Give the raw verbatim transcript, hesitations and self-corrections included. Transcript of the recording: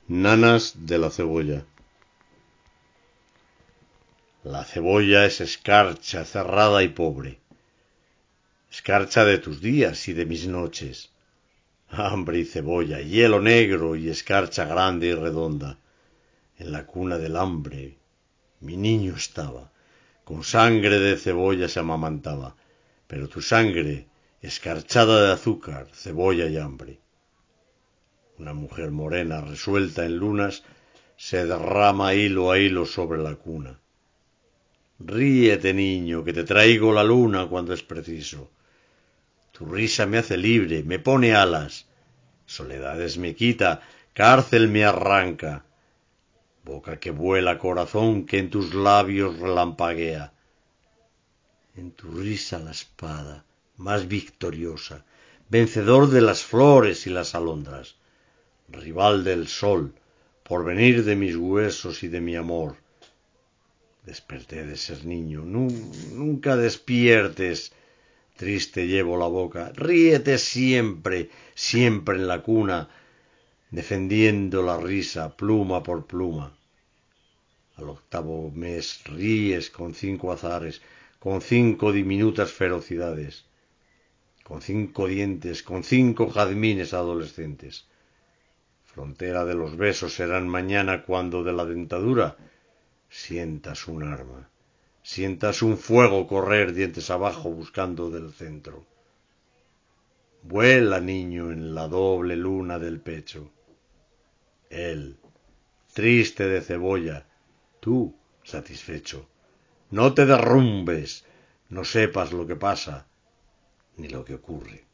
Nanas de la cebolla. La cebolla es escarcha, cerrada y pobre, escarcha de tus días y de mis noches. Hambre y cebolla, hielo negro y escarcha grande y redonda. En la cuna del hambre mi niño estaba, con sangre de cebolla se amamantaba, pero tu sangre, escarchada de azúcar, cebolla y hambre. Una mujer morena, resuelta en lunas, se derrama hilo a hilo sobre la cuna. Ríete, niño, que te traigo la luna cuando es preciso. Tu risa me hace libre, me pone alas. Soledades me quita, cárcel me arranca. Boca que vuela, corazón que en tus labios relampaguea. En tu risa la espada, más victoriosa, vencedor de las flores y las alondras, rival del sol, porvenir de mis huesos y de mi amor. Desperté de ser niño, nunca despiertes, triste llevo la boca, ríete siempre, siempre en la cuna, defendiendo la risa pluma por pluma. Al octavo mes ríes con cinco azares, con cinco diminutas ferocidades, con cinco dientes, con cinco jazmines adolescentes. Frontera de los besos serán mañana cuando de la dentadura sientas un arma, sientas un fuego correr dientes abajo buscando del centro. Vuela, niño, en la doble luna del pecho. Él, triste de cebolla, tú, satisfecho. No te derrumbes, no sepas lo que pasa ni lo que ocurre.